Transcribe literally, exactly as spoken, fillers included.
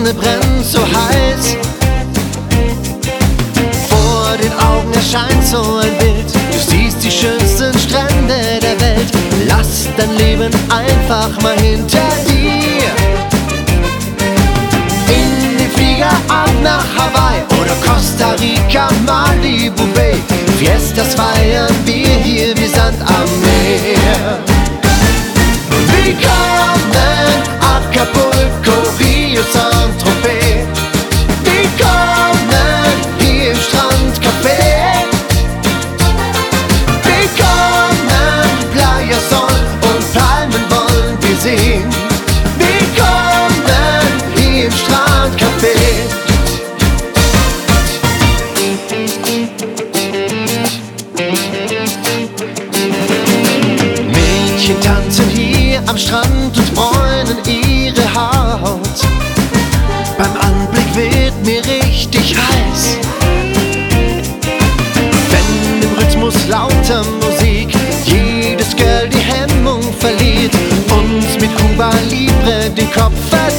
Sonne brennt so heiß. Vor den Augen erscheint so ein Bild. Du siehst die schönsten Strände der Welt. Lass dein Leben einfach mal hinter dir. In den Flieger ab nach Hawaii oder Costa Rica, Malibu Bay. Fiestas feiern wir hier wie Sand am Meer. Willkommen Acapulco, Rio, Saint-Tropez. Willkommen hier im Strandcafé. Willkommen Playa Sol und Palmen wollen wir sehen. Willkommen hier im Strandcafé. Mädchen tanzen hier am Strand und bräunen ihre Haut. Beim Anblick wird mir richtig heiß. Wenn im Rhythmus lauter Musik jedes Girl die Hemmung verliert und mit Cuba Libre den Kopf verdreht.